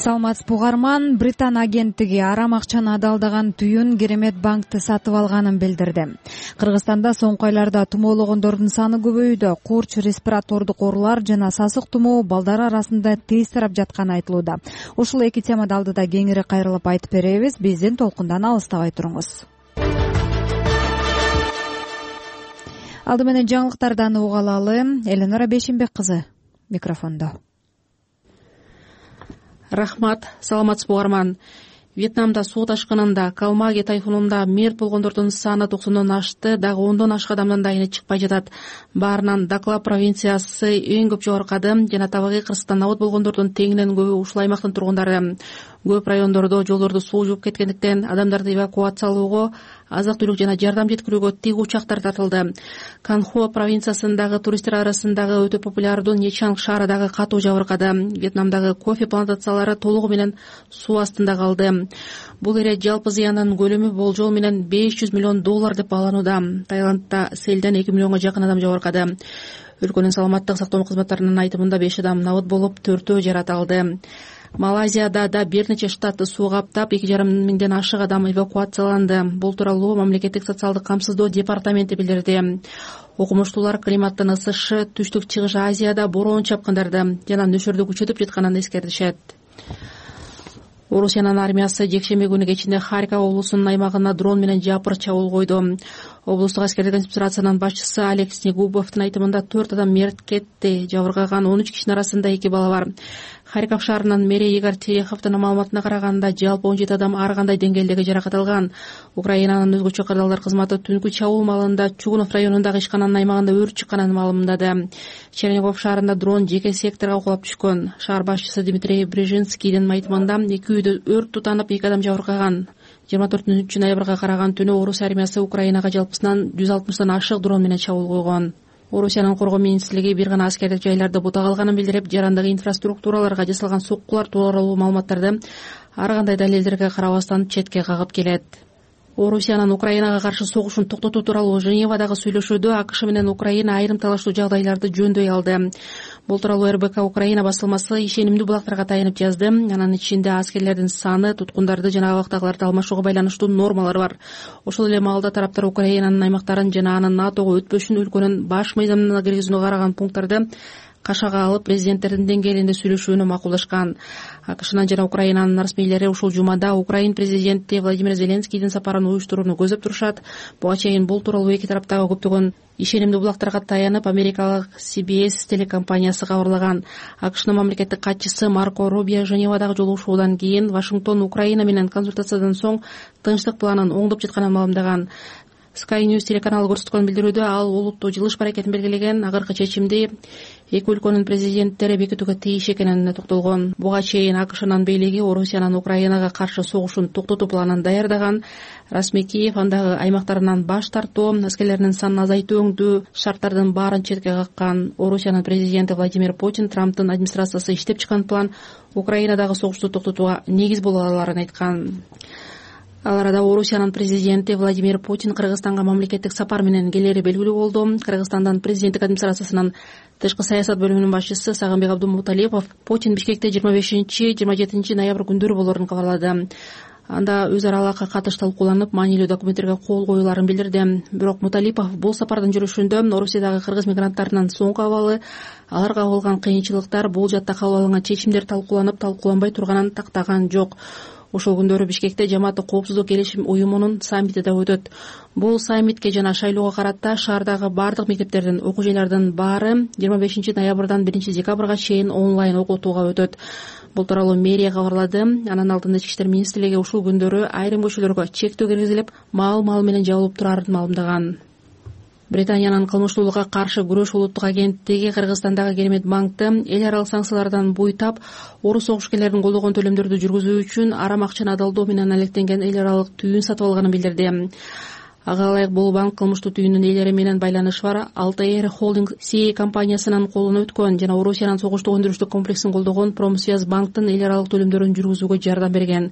Саламатсызбы угарман. Британ агенттиги арам акчаны адалдаган түйүн Керемет банкты сатып алганын билдирди. Кыргызстанда соңку айларда тумоологондордун саны көбөйүүдө. Курч, респиратордук оорулар жана сасык тумоо балдар арасында тез тарап жатканы айтылууда. Ушул эки темады алдыда кеңири кайрылып айтып беребиз. Биздин толкундан алыстабай туруңуз. Алды менен жаңылыктардан уга алалы. Эленора Бешимбек кызы микрофондо. Рахмат, саламатсызбы угарман. Вьетнамда суу ташкынында, Калмаги тайфунунда мерт болгондордун саны 90дон ашты, дагы 10дон ашык адамдын дайыны чыкпай жатат. Баарынан Дакла провинциясы эң көп жогоркады жана табигый кырсыктан абот болгондордун теңинен көбү ушул аймактын тургундары. Көп райондордо жолдорду суу жууп кеткендиктен адамдарды эвакуациялоого, азык-түлүк жана жардам жеткирүүгө тик учактар тартылды. Канхуа провинциясындагы туристтер арасындагы өтө популярдуу Нечанг шаары дагы катуу жабыркады. Вьетнамдагы кофе плантациялары толугу менен суу астында калды. Бул эре жалпы зыяндын көлөмү болжол менен $500 миллион деп бааланууда. Таиландда селден 2 миллионго жакын адам жабыркады. Өлкөнүн саламаттык сактоо кызматтарынын айтымында 5 адам набыт болуп, 4-өө жаракат алды. Малайзияда да бир нече штатты суу каптап, 2,5 миңден ашык адам эвакуацияланды. Бул тууралуу мамлекеттик социалдык камсыздоо департаменти билдирди. Окумуштуулар климаттын ысышы Түштүк Чыгыш Азияда бороон чапкындарды жана нөшөрдү күчөтүп жатканын эскертишет. Орусиянын армиясы жекшемби күнү кечинде Харьков облусунун аймагына дрон менен жапыр чабуул койду. Облустук аскердик администрациянын башчысы Олег Снегубовдун айтымында 4 адам мерт кетти. Жабыркаган 13 кишинин арасында 2 бала бар. Харьков шаарынын мэри Игорь Тереховдун маалыматына караганда жалпы 17 адам ар кандай деңгээлдеги жаракат алган. Украинанын өзгөчө кырдаалдар кызматы түнкү чабуул маалында Чугунов районундагы ишкананын аймагында өрт чыкканын маалымдады. Чернигов шаарында дрон жеке секторго кулап түшкөн. Шаар башчысы Дмитрий Брежинскийдин айтымында 2 үйдө өрт тутанып 2 адам жабыркаган. 24 ноябрга караган түнү Орус армиясы Украинага жалпысынан 160тан ашык дрон менен чабуул койгон. Орусиянын коргоо министрлиги бир гана аскердик жайларды бута калганын билдирип, жарандагы инфраструктураларга жасалган соккулар тууралуу маалыматтарды ар кандай далилдерге карабастан четке кагып келет. Орусиянын Украинага каршы согушун токтотуу тууралуу Женевадагы сүйлөшүүдө АКШ менен Украина айрым талаштуу жагдайларды жөндөй алды. Бул тууралуу РБК Украина басылмасы ишенимдүү булактарга таянып жазды. Анын ичинде аскерлердин саны, туткундарды жана абактагыларды алмашууга байланыштуу нормалар бар. Ошол эле маалда тараптар Украинанын аймактарын жана анын НАТОго өтпөшүн өлкөнүн баш мыйзамына киргизүүнү караган пункттарды кашага алып президенттердин деңгээлинде сүйлөшүүнү макулдашкан. АКШнын жана Украинанын расмийлери ушул жумада Украин президенти Владимир Зеленскийдин сапарын уюштурууну көзөп турушат. Буга чейин бул тууралуу эки тараптагы көптөгөн ишенимдүү булактарга таянып америкалык CBS телекомпаниясы кабарлаган. АКШнын мамлекеттик катчысы Марко Рубио Женевадагы жолугушуудан кийин Вашингтон Украина менен консультациядан соң тынчтык планын оңдоп жатканын маалымдаган. Sky News телеканалы көрсөткөн билдирүүдө ал олуттуу жылыш аракетин белгилеген акыркы чечимди эки өлкөнүн президенттери бекитүүгө тийиш экенине токтолгон. Буга чейин АКШнын бийлиги Орусиянын Украинага каршы согушун токтотуу планын даярдаган. Расмий Киев андагы аймактарынан баш тартуу, аскерлердин санын азайтуу өңдүү шарттардын баарын четке каккан. Орусиянын президенти Владимир Путин Трамптын администрациясы иштеп чыккан план Украинадагы согушту токтотууга негиз боло аларын айткан. Ал арада Орусиянын президенти Владимир Путин Кыргызстанга мамлекеттик сапар менен келери белгилүү болду. Кыргызстандын президенттик администрациясынын тышкы саясат бөлүмүнүн башчысы Сагынбек Абдумуталипов Путин Бишкекте 25-27 ноябрь күндөрү болорун кабарлады. Анда өз ара алакка катыш талкууланып, маанилүү документтерге кол коюларын билдирди. Бирок Муталипов бул сапардын жүрүшүндө Орусиядагы кыргыз мигранттарынын соңку абалы, аларга болгон кыйынчылыктар, бул жакта кабыл алынган чечимдер талкууланып, талкууланбай турганын тактаган жок. Ошол күндөрү Бишкекте Жамааттык коопсуздук келишим уюмунун саммити да өтөт. Бул саммитке жана шайлоого карата шаардагы бардык мектептердин, окуу жайлардын баары 25 ноябрдан 1 декабрга чейин онлайн окутууга өтөт. Бул тууралуу мэрия кабарлады. Анын алдында Ички иштер министрлиги ушул күндөрү айрым көчөлөргө чектөө киргизилип, маал менен жабылып турарын маалымдаган. Британиянын кылмыштуулукка каршы күрөш улуттук агенттиги Кыргызстандагы Керемет банкты эл аралык санкциялардан буйтап, орус согушкерлерин колдогон төлөмдөрдү жүргүзүү үчүн арам акчаны адалдоо менен алектенген эл аралык түйүн сатып алганын билдирди. Ага ылайык бул банк кылмыштуу түйүндүн ээлери менен байланышы бар Altair Holding CA компаниясынын колуна өткөн жана Орусиянын согуштук өндүрүштүк комплексин колдогон Промсвязь банктын эл аралык төлөмдөрүн жүргүзүүгө жардам берген.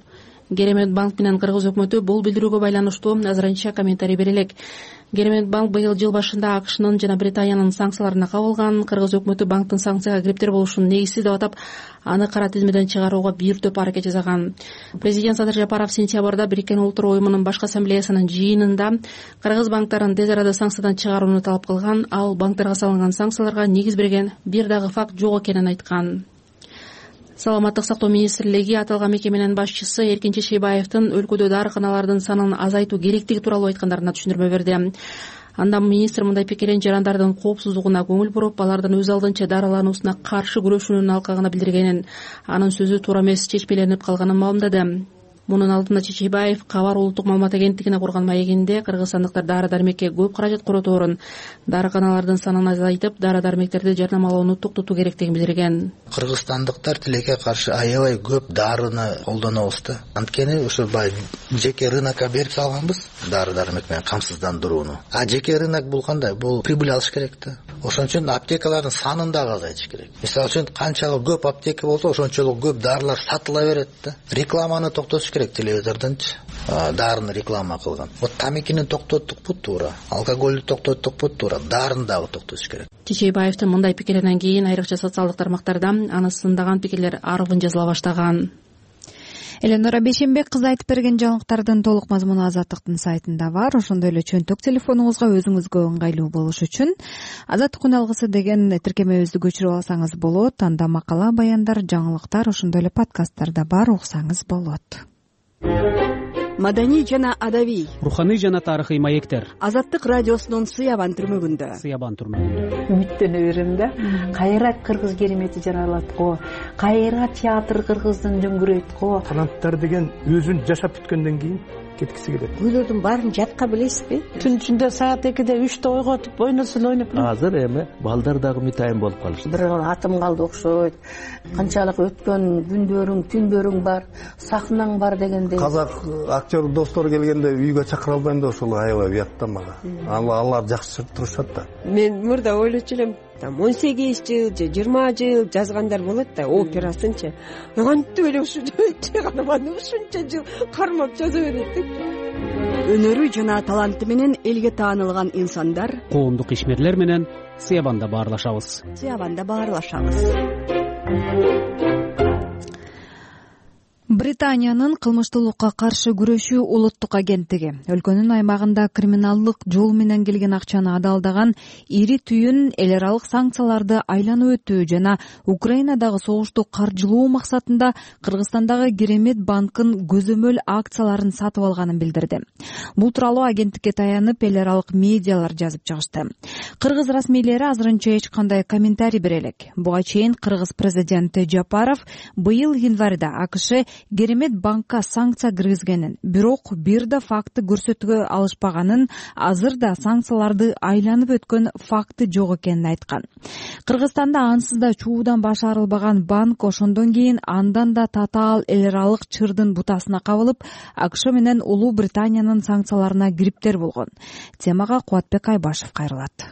Керемет банк менен Кыргыз өкмөтү бул билдирүүгө байланыштуу азырынча комментарий бере элек. Керемет банк быйыл жыл башында АКШнын жана Британиянын санкцияларына кабылган. Кыргыз өкмөтү банктын санкцияга кириптер болушун негизсиз деп атап, аны кара тизмеден чыгарууга бир топ аракет жасаган. Президент Садыр Жапаров сентябрда Бириккен Улуттар уюмунун башкы ассамблеясынын жыйынында Кыргыз банктарын тез арада санкциядан чыгарууну талап кылган. Ал банктарга салынган санкцияларга негиз берген бир дагы факт жок экенин айткан. Саламаттык сактоо министрлиги аталган мекеменин башчысы Эркин Чечейбаевдин өлкөдө дарыканалардын санын азайтуу керектиги тууралуу айткандарына түшүндүрмө берди. Анда министр мындай пикирин жарандардын коопсуздугуна көңүл буруп, алардын өз алдынча дарылануусуна каршы күрөшүүнүн алкагына билдиргенин, анын сөзү туура эмес, чечмеленип калганын маалымдады. Мунун алдында Чечейбаев Кабар улуттук маалымат агенттигине курган маегинде кыргызстандыктар дары-дармекке көп каражат коротоорун, дарыканалардын санын азайтып, дары-дармектерди жарнамалоону токтотуу керектигин билдирген. Кыргызстандыктар тилекке каршы аябай көп дарыны колдонобуз да. Анткени ошо жеке рынокко берип салганбыз дары-дармек менен камсыздандырууну. А жеке рынок бул кандай? Бул прибыль алыш керек да. Ошон үчүн аптекалардын санын дагы азайтыш керек. Мисалы үчүн канчалык көп аптека болсо, ошончолук көп дарылар сатыла берет да. Рекламаны токтотуш керек, телевизордончу дарыны реклама кылган. Вот тамекини токтоттукпу туура, алкоголду токтоттукпу туура, дарыны дагы токтотуш керек. Чечейбаевдин мындай пикиринен кийин айрыкча социалдык тармактарда аны сындаган пикирлер арбын жазыла баштаган. Эленора Бейшенбек кызы айтып берген жаңылыктардын толук мазмуну Азаттыктын сайтында бар. Ошондой эле чөнтөк телефонуңузга өзүңүзгө ыңгайлуу болуш үчүн Азаттык үн алгысы деген тиркемебизди көчүрүп алсаңыз болот. Анда макала, баяндар, жаңылыктар, ошондой эле подкасттарда бар, уксаңыз болот. Маданий жана адабий, руханий жана тарыхый маектер. Азаттык радиосунун Сыябан түрмөгүндө. Үмүттөнө берем да. Кайра кыргыз керемети жаралат го. Кайра театр кыргыздын дөңгүрөйт го. Таланттар деген өзүн жашап бүткөндөн кийин кеткиси келет. Күйлөрдүн баарын жатка билесизби? Түн ичинде саат 2-де 3-те ойготуп, ойносун ойноп. Азыр эми балдар дагы мытайын болуп калышты. Бир атым калды окшойт. Канчалык өткөн күндөрүң, түндөрүң бар, сахнаң бар дегендей. Казак актер достор келгенде үйгө чакыра албайм да, ошол аябай уят да мага. Алар жакшы турушат да. Мен мурда ойлочу элем, 18 жыл же 20 жыл жазгандар болот да, операсынчы. Кантип эле ушунча жыл кармап жаза берет деп. Өнөрү жана таланты менен элге таанылган инсандар, Коомдук ишмерлер менен Сыябанда баарлашабыз. Британиянын кылмыштуулукка каршы күрөшүү улуттук агенттиги өлкөнүн аймагында криминалдык жол менен келген акчаны адалдаган ири түйүн эл аралык санкцияларды айланып өтүү жана Украинадагы согушту каржылоо максатында Кыргызстандагы Керемет банкын көзөмөл акцияларын сатып алганын билдирди. Бул тууралуу агенттикке таянып эл аралык медиалар жазып чыгышты. Кыргыз расмийлери азырынча эч кандай комментарий бере элек. Буга чейин Кыргыз президенти Жапаров быйыл январда АКШ Керемет банкка санкция киргизгенин, бирок бир да факты көрсөтүүгө алышпаганын, азыр да санкцияларды айланып өткөн факты жок экенин айткан. Кыргызстанда ансыз да чуудан баш арылбаган банк ошондон кийин андан да татаал эл аралык чырдын бутасына кабылып, АКШ менен Улуу Британиянын санкцияларына кириптер болгон. Темага Кубатбек Айбашев кайрылат.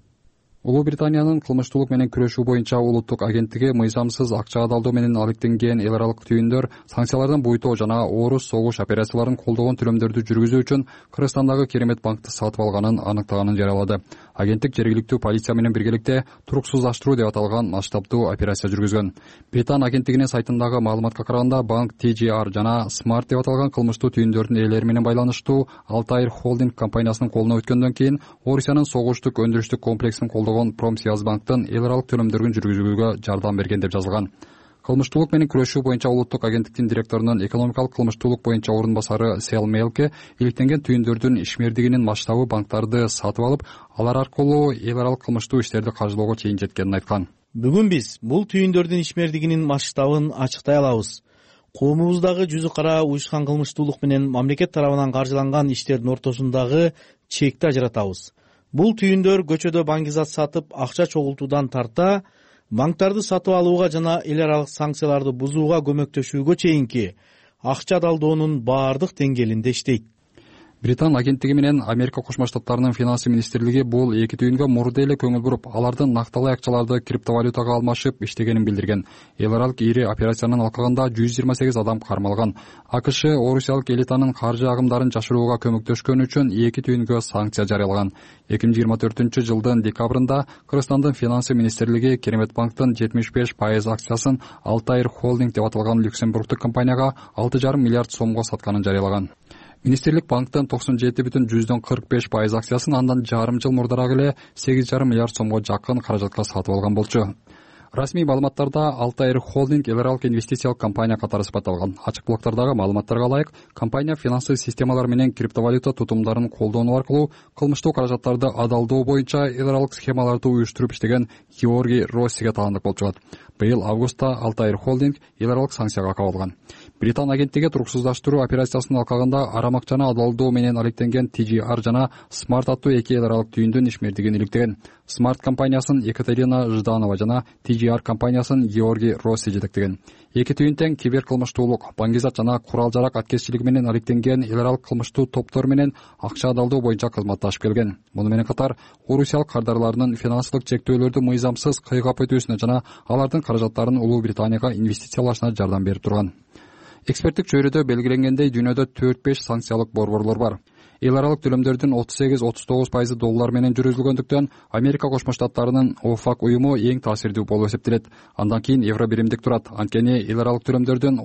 Улуу Британиянын кылмыштуулук менен күрөшүү боюнча улуттук агенттиги мыйзамсыз акча адалдоо менен алектенген эл аралык түйүндөр санкциялардан буйтоо жана орус согуш операцияларын колдогон төлөмдөрдү жүргүзүү үчүн Кыргызстандагы Керемет банкты сатып алганын аныктаганын жарыялады. Агенттик жергиликтүү полиция менен биргеликте туруксуздаштыруу деп аталган масштабдуу операция жүргүзгөн. Британ агенттигинин сайтындагы маалыматка караганда банк TGR жана Smart деп аталган кылмыштуу түйүндөрдүн ээлери менен байланыштуу Altair Holding компаниясынын колуна өткөндөн кийин Орусиянын согуштук өндүрүштүк комплексин колдогон Промсвязьбанктын эл аралык төлөмдөрүн жүргүзүүгө жардам берген деп жазылган. Кылмыштуулук менен күрөшүү боюнча улуттук агенттиктин директорунун экономикалык кылмыштуулук боюнча орун басары Сел Мелке иликтенген түйүндөрдүн ишмердигинин масштабы банктарды сатып алып, алар аркылуу эл аралык кылмыштуу иштерди каржылоого чейин жеткенин айткан. Бүгүн биз бул түйүндөрдүн ишмердигинин масштабын ачыктай алабыз. Коомубуздагы жүзү кара уюшкан кылмыштуулук менен мамлекет тарабынан каржыланган иштердин ортосундагы чекти ажыратабыз. Бул түйүндөр көчөдө баңгизат сатып, акча чогултуудан тарта, банктарды сатып алууга жана эл аралык санкцияларды бузууга көмөктөшүүгө чейинки акча адалдоонун баардык деңгээлинде иштейт. Британ агенттиги менен Америка Кошмо Штаттарынын финансы министрлиги бул эки түйүнгө мурда эле көңүл буруп, алардын накталай акчаларды криптовалютага алмашып иштегенин билдирген. Эл аралык ири операциянын алкагында 128 адам кармалган. АКШ орусиялык элитанын каржы агымдарын жашырууга көмөктөшкөн үчүн эки түйүнгө санкция жарыялаган. 2024-жылдын декабрында Кыргызстандын финансы министрлиги Керемет банктын 75% акциясын Алтайр Холдинг деп аталган люксембургтук компанияга 6,5 миллиард сомго сатканын жарыялаган. Министрлик банктын 97,45% акциясын андан жарым жыл мурдараак эле 8,5 миллиард сомго жакын каражатка сатып алган болчу. Расмий маалыматтарда Алтайр Холдинг эл аралык инвестициялык компания катары сыпатталган. Ачык блоктардагы маалыматтарга ылайык, компания финансы системалар менен криптовалюта тутумдарын колдонуу аркылуу кылмыштуу каражаттарды адалдоо боюнча эл аралык схемаларды уюштуруп иштеген Георгий Россиге таандык болуп чыгат. Быйыл августта Алтайр Холдинг эл аралык санкцияга кабылган. Британ агенттиги туруксуздаштыруу операциясынын алкагында арам акчаны адалдоо менен алектенген TGR жана Smart аттуу эки эл аралык түйүндүн ишмердигин иликтеген. Smart компаниясын Екатерина Жданова жана TGR компаниясын Георгий Росси жетектеген. Эки түйүн тең киберкылмыштуулук, баңгизат жана курал-жарак аткезчилиги менен алектенген эл аралык кылмыштуу топтор менен акча адалдоо боюнча кызматташып келген. Муну менен катар орусиялык кардарларынын финансылык чектөөлөрдү мыйзамсыз кыйгап өтүүсүнө жана алардын каражаттарын Улуу Британияга инвестициялашына жардам берип турган. Эксперттик чөйрөдө белгиленгендей дүйнөдө 4-5 санкциялык борборлор бар. Эл аралык төлөмдөрдүн 38-39% доллар менен жүргүзүлгөндүктөн Америка Кошмо Штаттарынын ОФАК уюму эң таасирдүү болуп эсептелет. Андан кийин евро биримдик турат. Анткени эл аралык төлөмдөрдүн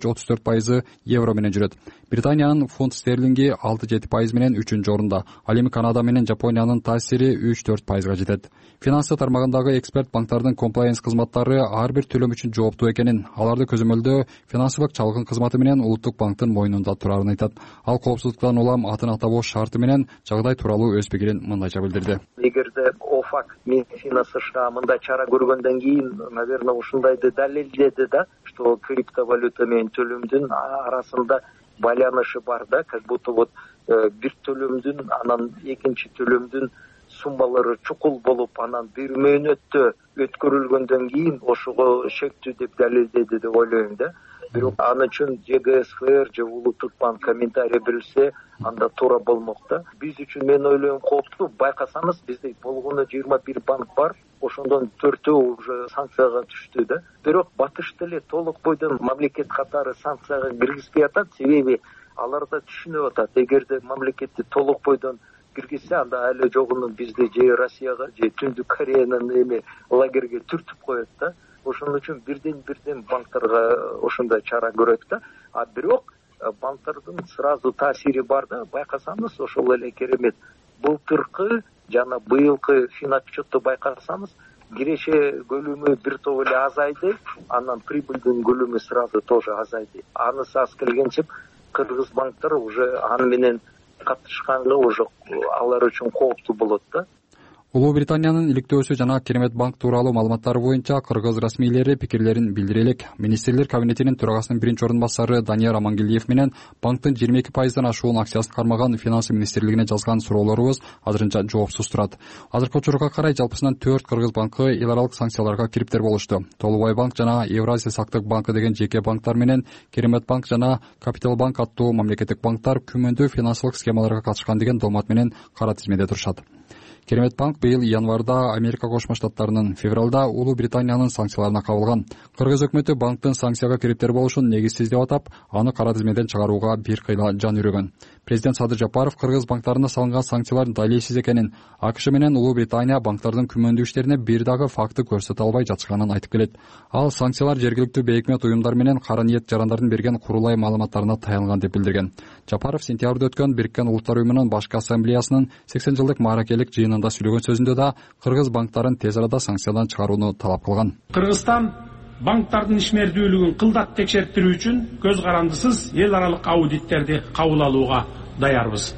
33-34% евро менен жүрөт. Британиянын фунт стерлинги 6-7% менен 3-чү орунда. Ал эми Канада менен Жапониянын таасири 3-4%га жетет. Финансы тармагындагы эксперт банктардын комплайенс кызматтары ар бир төлөм үчүн жооптуу экенин, аларды көзөмөлдөө финансылык чалгын кызматы менен Улуттук банктын мойнунда турарын айтат. Ал коопсуздуктан улам атын табуу шарты менен жагдай тууралуу өз пикирин мындайча билдирди. Эгерде ОФАК Минфина США мындай чара көргөндөн кийин, наверное, ушундайды далилдеди да, что криптовалюта менен төлөмдүн арасында байланышы бар да, как будто вот бир төлөмдүн анан экинчи төлөмдүн суммалары чукул болуп, анан бир мөөнөттө өткөрүлгөндөн кийин ошого шектүү деп далилдеди деп ойлойм да. Бирок аны үчүн ЖГСФР же Улуттук банк комментарий берилсе, анда туура болмок да. Биз үчүн мен ойлойм кооптуу. Байкасаңыз, бизде болгону 21 банк бар, ошондон 4-өө уже санкцияга түштү да. Бирок батышты эле толук бойдон мамлекет катары санкцияга киргизбей атат, себеби алар да түшүнүп атат. Эгерде мамлекетти толук бойдон киргизсе, анда али жогунун бизди же Россияга же Түндүк Кореянын эми лагерге түртүп коет да. Ошон үчүн бирден банктарга ошондой чара көрөт да. А бирок банктардын сразу таасири бар да. Байкасаңыз, ошол эле керемет. Былтыркы жана быйылкы финотчетту байкасаңыз, киреше көлүмү бир топ эле азайды, анан прибыльдин көлүмү сразу тоже азайды. Анысы аз келгенче кыргыз банктар уже аны менен катышканга уже алар үчүн кооптуу болот да. Улуу Британиянын иликтөөсү жана Керемет банк тууралуу маалыматтары боюнча кыргыз расмийлери пикирлерин билдире элек. Министрлер кабинетинин төрагасынын биринчи орун басары Данияр Амангелдиев менен банктын 22%дан ашуун акциясын кармаган финансы министрлигине жазган суроолорубуз азырынча жоопсуз турат. Азыркы учурга карай жалпысынан 4 кыргыз банкы эл аралык санкцияларга кириптер болушту. Толубай банк жана Евразия сактык банкы деген жеке банктар менен Керемет банк жана Капитал банк аттуу мамлекеттик банктар күмөндүү финансылык схемаларга катышкан деген долмат менен кара тизмеде турушат. Керемет банк быйыл январда Америка Кошмо Штаттарынын, февралда Улуу Британиянын санкцияларына кабылган. Кыргыз өкмөтү банктын санкцияга кириптер болушун негизсиз деп атап, аны кара тизмеден чыгарууга бир кыйла жан үрөгөн. Президент Садыр Жапаров кыргыз банктарына салынган санкциялар далилсиз экенин, АКШ менен Улуу Британия банктардын күмөндүү иштерине бир дагы факты көрсөтө албай жатышканын айтып келет. Ал санкциялар жергиликтүү бейөкмөт уюмдар менен кара ниет жарандардын берген курулай маалыматтарына таянган деп билдирген. Жапаров сентябрда өткөн Бириккен Улуттар уюмунун башкы ассамблеясынын 80 жылдык мааракелик жыйынында сүйлөгөн сөзүндө да кыргыз банктарын тез арада санкциядан чыгарууну талап кылган. Кыргызстан банктардын ишмердүүлүгүн кылдат текшертирүү үчүн көз карандысыз эл аралык аудиттерди кабыл алууга даярбыз.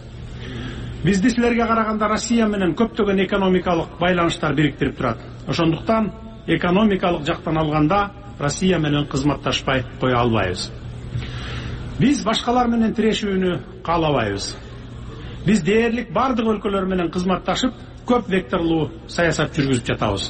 Бизди силерге караганда Россия менен көптөгөн экономикалык байланыштар бириктирип турат. Ошондуктан экономикалык жактан алганда Россия менен кызматташпай кое албайбыз. Биз башкалар менен тирешүүнү каалабайбыз. Биз дээрлик бардык өлкөлөр менен кызматташып, көп векторлуу саясат жүргүзүп жатабыз.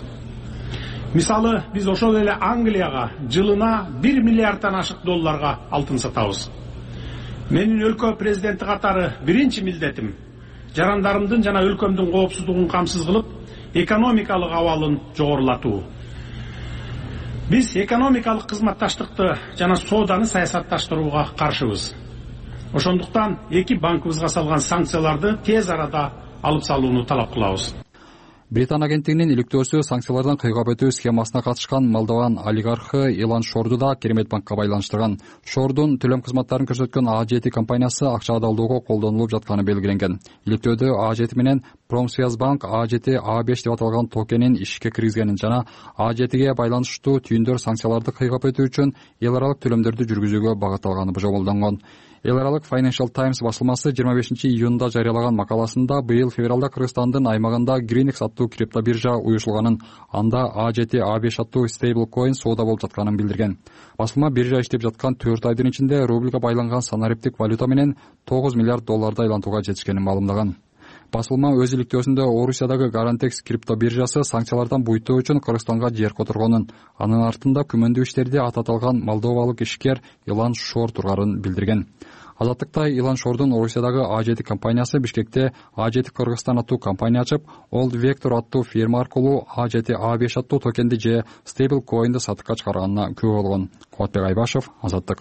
Мисалы, биз ошол эле Англияга жылына 1 миллиарддан ашык долларга алтын сатабыз. Менин өлкө президенти катары биринчи милдетим жарандарымдын жана өлкөмдүн коопсуздугун камсыз кылып, экономикалык абалын жогорулатуу. Биз экономикалык кызматташтыкты жана сооданы саясатташтырууга каршыбыз. Ошондуктан эки банкыбызга салган санкцияларды тез арада алып салууну талап кылабыз. Британ агенттигинин иликтөөсү санкциялардан кыйгап өтүү схемасына катышкан Молдован олигархы Илан Шорду да Керемет банкка байланыштырган. Шордун төлөм кызматтарын көрсөткөн A7 компаниясы акча адалдоого колдонулуп жатканы белгиленген. Иликтөөдө A7 менен Промсвязьбанк A7 A5 деп аталган токенин ишке киргизгенин жана A7ге байланыштуу түйүндөр санкцияларды кыйгап өтүү үчүн эл аралык төлөмдөрдү жүргүзүүгө багытталганы божомолдонгон. Эл аралык Financial Times басылмасы 25 июнда жарыялаган макаласында быйыл февралда Кыргызстандын аймагында Greenex аттуу криптобиржа уюшулганын, анда A7 A5 аттуу стейблкоин соода болуп жатканын билдирген. Басылма биржа иштеп жаткан 4 айдын ичинде рубльга байланган санариптик валюта менен 9 миллиард долларды айлантууга жетишкенин маалымдаган. Басылма өз иликтөөсүндө Орусиядагы Garantex криптобиржасы санкциялардан буйтуу үчүн Кыргызстанга жер которгонун, анын артында күмөндүү иштерди ататалган молдовалык ишкер Илан Шор тургарын билдирген. Азаттыкта Илан Шордун Орусиядагы A7 компаниясы Бишкекте A7 Кыргызстан аттуу компания ачып, Old Vector аттуу фирма аркылуу A7 A5 аттуу токенди же стейблкоинди сатыкка чыгарганына күбө болгон. Кубатбек Айбашев, Азаттык.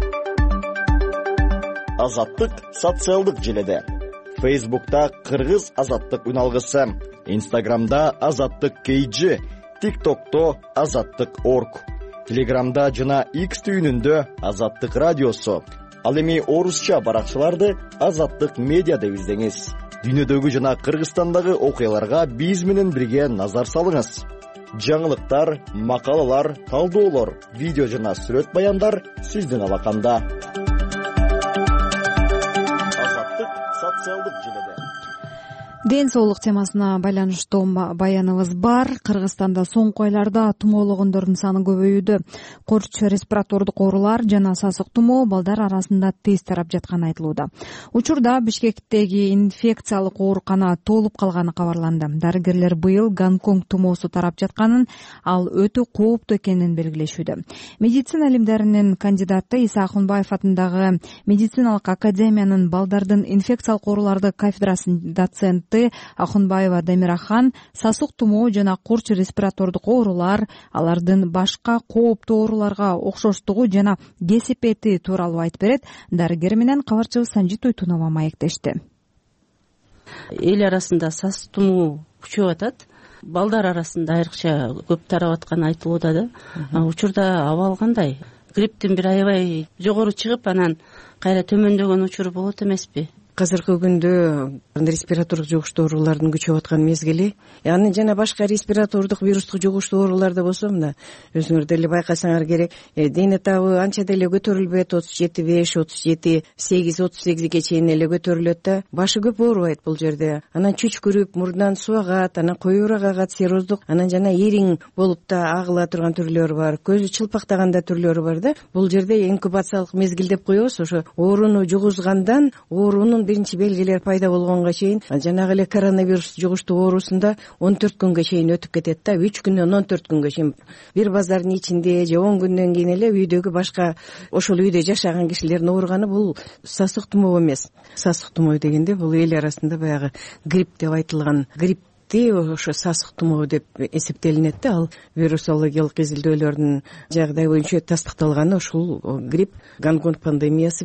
Азаттык социалдык желеде. Facebook'ta Кыргыз Азаттык үналгысы, Instagram'da Азаттык KG, TikTok'ta Азаттык.org, Telegram'da жана X түйүнүндө Азаттык радиосу. Ал эми орусча баракчаларды Азаттык медиа деп издеңиз. Дүйнөдөгү жана Кыргызстандагы окуяларга биз менен бирге назар салыңыз. Жаңылыктар, макалалар, талдоолор, видео жана сүрөт баяндар сиздин алаканда. Азаттык социалдык желеде. Ден соолук темасына байланыштуу баяныбыз бар. Кыргызстанда соңку айларда тумоологондордун саны көбөйүүдө. Корч респиратордук оорулар жана сасык тумоо балдар арасында тез тарап жатканы айтылууда. Учурда Бишкектеги инфекциялык оорукана толуп калганы кабарланды. Дарыгерлер быйыл Гонконг тумоосу тарап жатканын, ал өтө кооптуу экенин белгилешүүдө. Медицина илимдеринин кандидаты Иса Акунбаев атындагы медициналык академиянын балдардын инфекциялык ооруларды кафедрасынын доценти Акунбаева Демирахан сасык тумоо жана корч респиратордук оорулар алардын башка кооптуу ооруларга окшоштугу жана кесипети тууралуу айтып берет. Дарыгер менен кабарчыбыз Санжит Ойтунова маектешти. Эл арасында сасык тумоо күчөп атат. Балдар арасында айрыкча көп тарап атканы айтылууда да. Учурда абал кандай? Грипптин бир аябай жогору чыгып, анан кайра төмөндөгөн учуру болот эмеспи? Азыркы күндө респиратордук жугуштуу оорулардын күчөп аткан мезгили. Аны жана башка респиратордук вирустук жугуштуу ооруларда болсо, мына өзүңөр деле байкасаңар керек, дене табы анча деле көтөрүлбөйт, 37,5, 37,8, 38ге чейин эле көтөрүлөт да, башы көп оорубайт бул жерде. Анан чүчкүрүп, мурдунан суу агат, анан коюураак агат, сероздук, анан жана ириң болуп да агыла турган түрлөрү бар, көзү чылпактаганда түрлөрү бар да. Бул жерде инкубациялык мезгил деп коебуз. Ошо ооруну жугузгандан оорунун биринчи белгилер пайда болгонго чейин, жанагы эле коронавирус жугуштуу оорусунда 14 күнгө чейин өтүп кетет да, 3 күндөн 14 күнгө чейин. Бир базардын ичинде же 10 күндөн кийин эле үйдөгү башка ошол үйдө жашаган кишилердин ооруганы бул сасык тумоо эмес. Сасык тумоо дегенде бул эл арасында баягы грипп деп айтылган ошо сасык тумоо деп эсептелинет да. Ал вирусологиялык изилдөөлөрдүн жагдай боюнча тастыкталганы ушул грипп Гонконг пандемиясы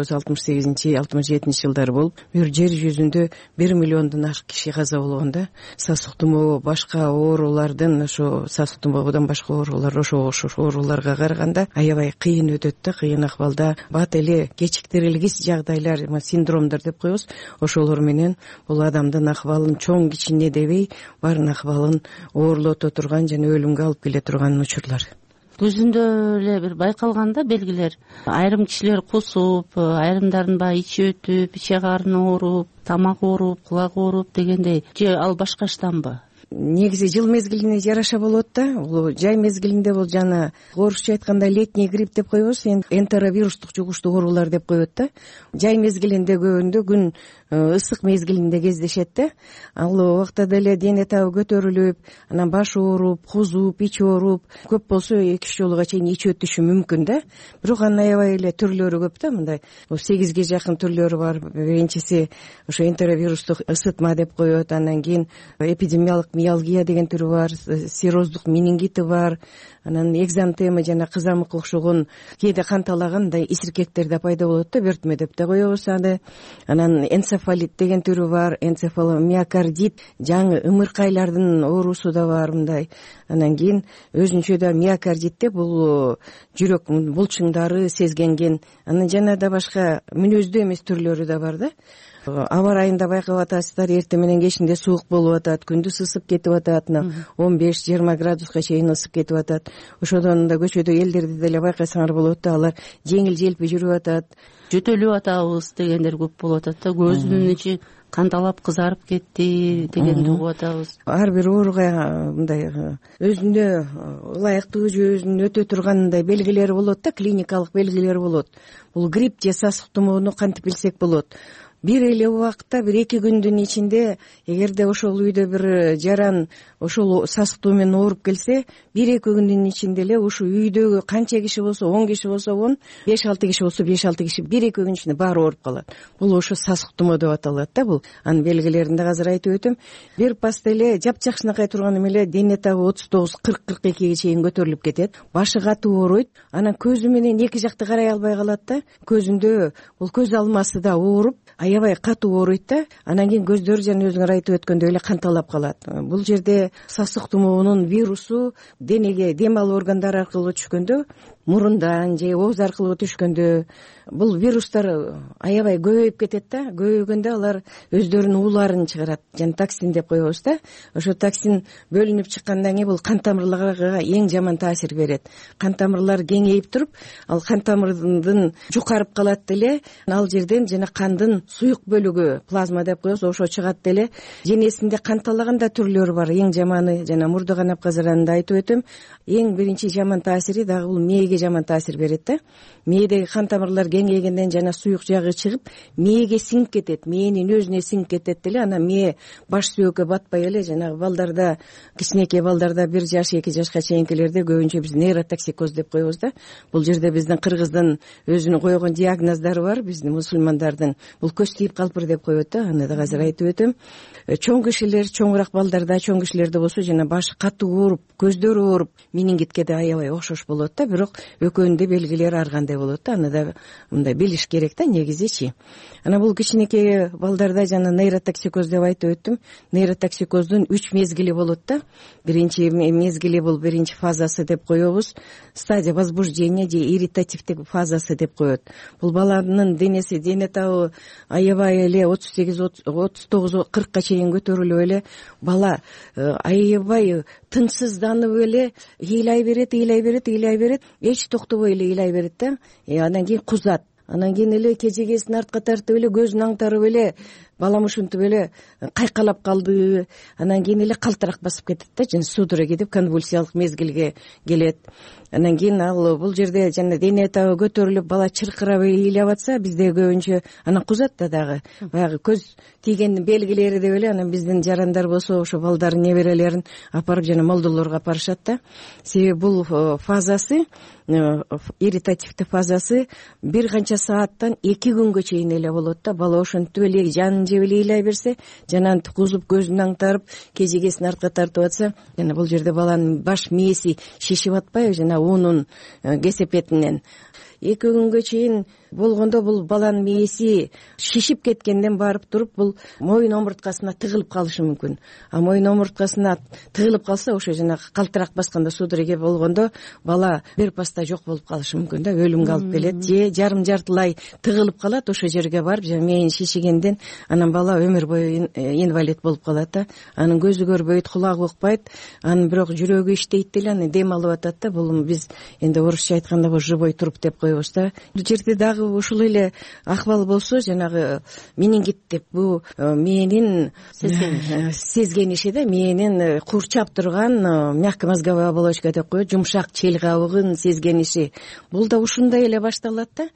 1968-67 жылдары болуп, жер жүзүндө 1 миллиондон ашык киши каза болгон да. Сасык тумоо башка оорулардын, ошо сасык тумоодон башка оорулар ошо ооруларга караганда аябай кыйын өтөт да, кыйын акыбалда. Бат эле кечиктирилгис жагдайлар, синдромдор деп коебуз. Ошолор менен бул адамдын акыбалын чоң кичине дебей барын акыбалын оорлото турган жана өлүмгө алып келе турган учурлар. Көзүндө эле бир байкалганда белгилер. Айрым кишилер кусуп, айрымдардын баягы ичи өтүп, иче карны ооруп, тамак ооруп, кулак ооруп дегендей. Же ал башка штамбы? Негизи жыл мезгилине жараша болот да. Бул жай мезгилинде бул жана орусча айтканда летний грипп деп коебуз, энтеровирустук жугуштуу оорулар деп коет да. Жай мезгилинде көбүндө күн ысык мезгилинде кездешет да. Ал убакта деле дене табы көтөрүлүп, анан баш ооруп, кузуп, ичи ооруп, көп болсо 2-3 жолуга чейин ичи өтүшү мүмкүн да. Бирок анын аябай эле түрлөрү көп да, мындай 8ге жакын түрлөрү бар. Биринчиси ошо энтеровирустук ысытма деп коет, анан кийин эпидемиялык миалгия деген түрү бар, сироздук менингити бар, анан экзантема жана кызамыкка окшогон кээде канталаган мындай исиркектер да пайда болот да, бөртмө деп да коебуз аны. Анан энцефалит деген түрү бар, энцефаломиокардит, жаңы ымыркайлардын оорусу да бар мындай. Анан кийин өзүнчө да миокардитте бул жүрөк булчуңдары сезгенген, анан жана да башка мүнөздүү эмес түрлөрү да бар да. Аба ырайында байкап атасыздар, эртең менен кечинде суук болуп атат, күндүз ысып кетип атат, 15-20 градуска чейин ысып кетип атат. Ошодон да көчөдө элдерди деле байкасаңар болот да, алар жеңил желпи жүрүп атат, жөтөлүп атабыз дегендер көп болуп атат да, көзүнүн ичи канталап кызарып кетти дегенди угуп атабыз. Ар бир ооруга мындай өзүнө ылайыктуу же өзүнүн өтө турган мындай белгилери болот да, клиникалык белгилери болот. Бул грипп же сасык тумоону кантип билсек болот? Бир эле убакта, 1-2 күндүн ичинде эгерде ошол үйдө бир жаран ошол сасык туу менен ооруп келсе, 1-2 күндүн ичинде эле ушу үйдөгү канча киши болсо, 10 киши болсо 10, 5-6 киши болсо 5-6 киши 1-2 күн ичинде баары ооруп калат. Бул ошо сасык тумоо деп аталат да бул. Анын белгилерин да азыр айтып өтөм. Бир паста эле жапжакшынакай турганы эле дене табы 39-40-42ге чейин көтөрүлүп кетет. Башы катуу ооруйт. Анан көзү менен эки жакты карай албай калат да. Көзүндө бул көз алмасы да ооруп, аябай катуу ооруйт да. Анан кийин көздөр жана өзүңөр айтып өткөндөй эле канталап калат. Бул жерде сасык тумоонун вирусу денеге дем алуу органдары аркылуу түшкөндө, мурундан же ооз аркылуу түшкөндө бул вирустар аябай көбөйүп кетет да. Көбөйгөндө алар өздөрүнүн ууларын чыгарат, жана токсин деп коебуз да. Ошо токсин бөлүнүп чыккандан кийин бул кан тамырларга эң жаман таасир берет. Кан тамырлар кеңейип туруп, ал кан тамырдын жукарып калат деле, ал жерден жана кандын суюк бөлүгү, плазма деп коебуз, ошо чыгат деле. Денесинде канталаган да түрлөрү бар. Эң жаманы жана мурда канап казаранында айтып өтөм. Эң биринчи жаман таасири дагы бул мээге жаман таасир берет да. Мээдеги кан тамырлар кеңейгенден жана суюк жагы чыгып, мээге сиңип кетет, мээнин өзүнө сиңип кетет деле. Анан мээ баш сүйөккө батпай эле жанагы балдарда, кичинекей балдарда 1 жаш 2 жашка чейинкилерде көбүнчө биз нейротоксикоз деп коебуз да. Бул жерде биздин кыргыздын өзүнүн койгон диагноздору бар, биздин мусулмандардын. Бул көз тийип калпыр деп коет да. Аны да азыр айтып өтөм. Чоң кишилер, чоңураак балдарда, чоң кишилерде болсо жана башы катуу ооруп, көздөрү ооруп, менингитке да аябай окшош болот да. Бирок экөөнүн белгилери ар кандай болот да. Аны да мындай билиш керек да негизичи. Анан бул кичинекей балдарда жана нейротоксикоз деп айтып өттүм. Нейротоксикоздун 3 мезгили болот да. Биринчи мезгили бул биринчи фазасы деп коебуз. Стадия возбуждения же ирритативдик фазасы деп коет. Бул баланын денеси, дене табы аябай эле 38-39-40ка чейин көтөрүлүп эле бала аябай тынчсызданып эле ыйлай берет, эч токтобой эле ыйлай берет да. Анан кийин кузат. Анан кийин эле кежегесин артка тартып эле көзүн аңтарып эле балам ушинтип эле кайкалап калды. Анан кийин эле калтырак басып кетет да, жана судорога кетип конвульсиялык мезгилге келет. Анан кийин ал бул жерде жана дене табы көтөрүлүп бала чыркырап ыйлап атса, бизде көбүнчө анан кузат да дагы. Баягы көз тийгендин белгилери деп эле анан биздин жарандар болсо ошо балдарын, неберелерин апарып жана молдолорго апарышат да. Себеби бул фазасы, ирритативдик фазасы бир канча сааттан 2 күнгө чейин эле болот да. Бала ошентип эле жанын жеп эле ыйлай берсе, жана кузуп көзүн аңтарып, кежегесин артка тартып атса, жана бул жерде баланын баш мээси шишип атпайбы, жана унун кесепетинен 2 күнгө чейин болгондо бул баланын мээси шишип кеткенден барып туруп бул моюн омурткасына тыгылып калышы мүмкүн. А моюн омурткасына тыгылып калса, ошо жана калтырак басканда, судорога болгондо бала бир паста жок болуп калышы мүмкүн да, өлүмгө алып келет. Же жарым жартылай тыгылып калат ошо жерге барып, жана мээни шишигенден анан бала өмүр бою инвалид болуп калат да. Анын көзү көрбөйт, кулагы укпайт, анын бирок жүрөгү иштейт деле, анан дем алып атат да. Бул биз энди орусча айтканда бул живой труп деп коебуз да. Бул жерде дагы ушул эле акыбал болсо жанагы менингит деп бул мээнин сезгениши да, мээнин курчап турган мягкомозговая оболочка деп коет, жумшак чел кабыгын сезгениши, бул да ушундай эле башталат да.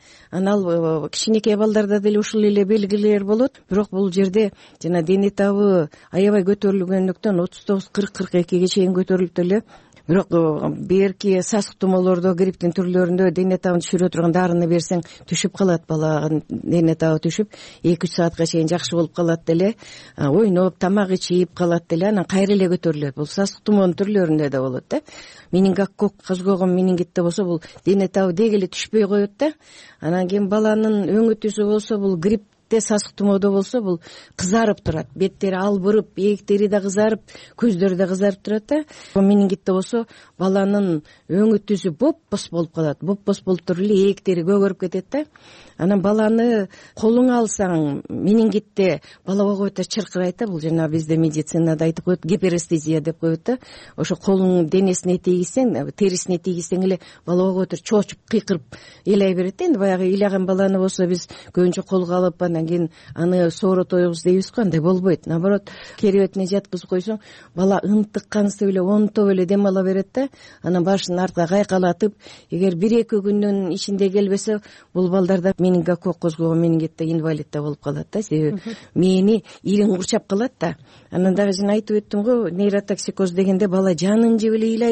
Анан кичинекей балдарда деле ушул эле белгилер болот, бирок бул жерде жана дене табы аябай көтөрүлгөндүктөн 39-40-42ге чейин көтөрүлүп деле, бирок берки сасык тумоолордо, грипптин түрлөрүндө дене табын түшүрө турган дарыны берсең түшүп калат, баланын дене табы түшүп 2-3 саатка чейин жакшы болуп калат деле, ойноп тамак ичип калат деле, анан кайра эле көтөрүлөт. Бул сасык тумоонун түрлөрүндө да болот да. Менингококк козгогон менингитте болсо бул дене табы деги эле түшпөй коет да. Анан кийин баланын өң өтүүсү болсо, бул гриппте сасык тумоодо болсо бул кызарып турат, беттери албырып, ээктери да кызарып, көздөрү да кызарып турат да. Менингитте болсо баланын өң өтүүсү боп-боз болуп калат, боп-боз болуп туруп эле ээктери көгөрүп кетет да. Анан баланы колуңа алсаң менингитте бала койгойтор чыркырайт да, бул жана бизде медицинада айтып коет, гиперестезия деп коет да. Ошо колуң денесине тийгизсең, терисине тийгизсең эле бала койгойтор чоочуп кыйкырып ыйлай берет да. Энди баягы ыйлаган баланы болсо биз көбүнчө колго алып анан кийин аны сооротойбуз дейбиз го, андай болбойт. Наоборот, керебетине жаткызып койсоң бала ынтыккансып эле, онтоп эле дем ала берет да. Анан башын артка кайкалатып, эгер 1-2 күндүн ичинде келбесе, бул балдарда менингококк козгогон менингитте инвалид да болуп калат да, себеби мээни ириң курчап калат да. Анан дагы жана айтып өттүм го, нейротоксикоз дегенде бала жанын жеп эле ыйлай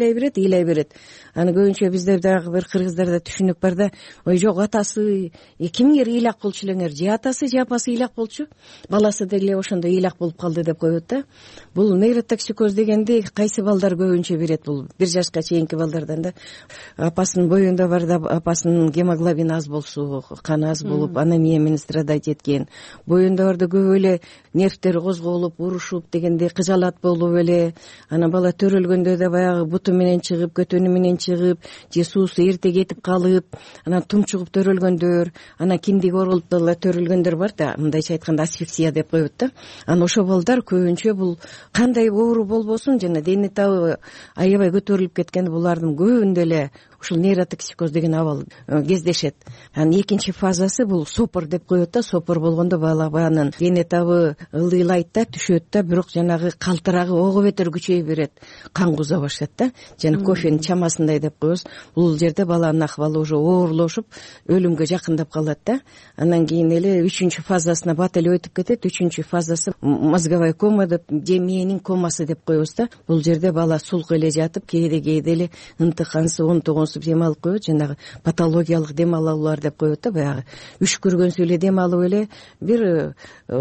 берет. Аны көбүнчө бизде дагы бир кыргыздарда түшүнүк бар да, ой жок атасы кимгер ыйлак болчу элеңер, же атасы же апасы ыйлак болчу, баласы деле ошондо ыйлак болуп калды деп коет да. Бул нейротоксикоз дегенде кайсы балдар көбүнчө берет, бул 1 жашка чейинки балдардан да. Апасынын боюнда бар да, апасынын гемоглобин аз болсо, каны аз болуп, анемия менен страдать эткен, боюнда барда көп эле нервтери козголуп, урушуп дегенде кыжалат болуп эле, анан бала төрөлгөндө да баягы буту менен чыгып, көтөнү менен чыгып, же суусу эрте кетип калып, анан тумчугуп төрөлгөндөр, анан киндиги оролуп дагы төрөлгөндөр бар да, мындайча айтканда асфиксия деп коет да. Анан ошо балдар көбүнчө бул кандай оору болбосун, жана дене табы аябай көтөрүлүп кеткен, булардын көбүндө эле ушул нейротоксикоз деген абал кездешет. Анан экинчи фазасы бул сопор деп коет да. Сопор болгондо баланын дене табы ылдыйлайт да, түшөт да, бирок жанагы калтырагы ого бетер күчөй берет, кан куза баштайт да, жана кофенин чамасындай деп коебуз. Бул жерде баланын акыбалы уже оорлошуп, өлүмгө жакындап калат да. Анан кийин эле 3-чү фазасына бат эле өтүп кетет. 3-чү фазасы мозговой кома деп, же мээнин комасы деп коебуз да. Бул жерде бала сулк эле жатып, кээде эле ынтыккансып, онтогонсуп дем алып коет, жанагы патологиялык дем алуулар деп коет да, баягы үшкүргөнсү эле дем алып эле бир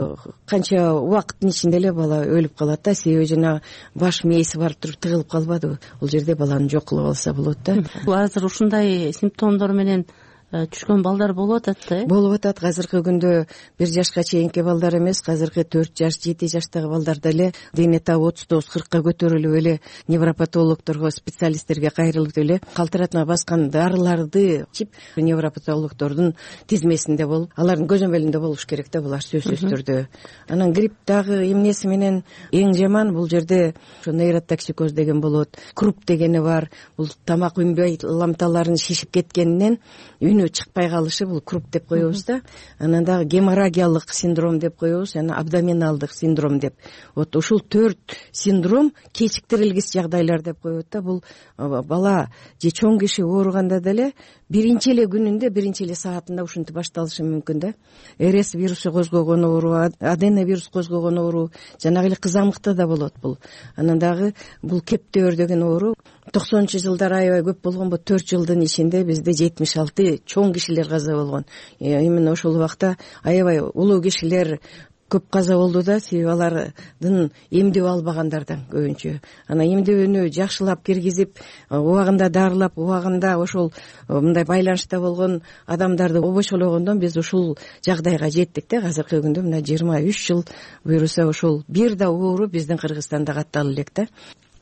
канча убакыттын ичинде эле бала өлүп калат да, себеби жанагы баш мээси барып туруп тыгылып калбадыбы. Бул жерде баланы жок кылып алса болот да. Азыр ушундай симптомдор менен түшкөн балдар болуп атат да, болуп атат. Азыркы күндө 1 жашка чейинки балдар эмес, азыркы 4 жаш, 7 жаштагы балдар деле дене табы 39-40ка көтөрүлүп эле невропатологдорго, специалисттерге кайрылып эле калтыратма баскан дарыларды ичип, невропатологдордун тизмесинде болуп, алардын көзөмөлүндө болуш керек да, булар сөзсүз түрдө. Анан грипп дагы эмнеси менен эң жаман, бул жерде ошо нейротоксикоз деген болот, круп дегени бар. Бул тамак үнбөй ламталарын шишип кеткенинен чыкпай калышы, бул круп деп коебуз да. Анан дагы геморрагиялык синдром деп коебуз, жана абдоминалдык синдром деп. Вот ушул 4 синдром кечиктирилгис жагдайлар деп коет да. Бул бала же чоң киши ооруганда деле биринчи эле күнүндө, биринчи эле саатында ушинтип башталышы мүмкүн да. РС вирусу козгогон оору, аденовирус козгогон оору, жанагы эле кызамыкта да болот бул. Анан дагы бул кептөөр деген оору 90-жылдар аябай көп болгон, бу 4 жылдын ичинде бизде 76 чоң кишилер каза болгон. Именно ошол убакта аябай улуу кишилер көп каза болду да, себеби алардын эмдеп албагандардан көбүнчө. Анан эмдөөнү жакшылап киргизип, убагында дарылап, убагында ошол мындай байланышта болгон адамдарды обочологондон биз ушул жагдайга жеттик да. Азыркы күндө мына 23 жыл буюрса ошол бир да оору биздин Кыргызстанда каттала элек да.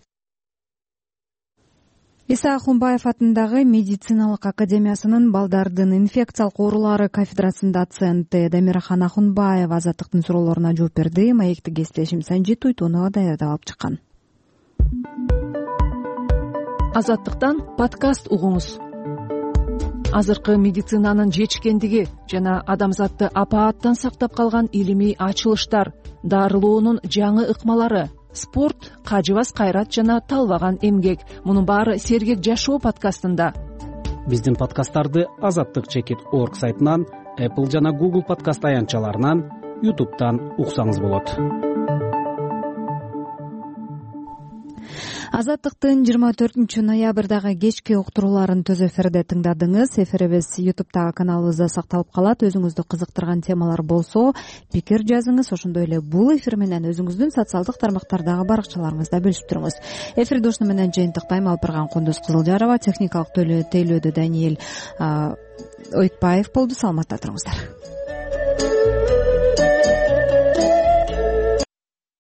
Иса Ахунбаев атындагы медициналык академиясынын балдардын инфекциялык оорулары кафедрасынын доценти Дамирахан Ахунбаев Азаттыктын суроолоруна жооп берди. Маекти кесиптешим Санжит Уйтунова даярдап чыккан. Азаттыктан подкаст угуңуз. азыркы медицинанын жетишкендиги жана адамзатты апааттан сактап калган илимий ачылыштар, дарылоонун жаңы ыкмалары, спорт, кажыбас кайрат жана талбаган эмгек. Мунун баары Сергек жашоо подкастында. Биздин подкасттарды azattik.org сайтынан, Apple жана Google подкаст аянтчаларынан, YouTube'дан уксаңыз болот. Азаттыктын 24 ноябрдагы кечки уктурууларын төз эфирде тыңдадыңыз. Эфирибиз YouTube'дагы каналыбызда сакталып калат. Өзүңүздү кызыктырган темалар болсо, пикир жазыңыз. Ошондой эле бул эфир менен өзүңүздүн социалдык тармактардагы баракчаларыңызда бөлүшүп туруңуз. Эфирди ушуну менен жыйынтыктайм. Алып барган Кундуз Кызылжарова, техникалык тейлөөдө Даниэль Ойтбаев болду. Саламатта туруңуздар.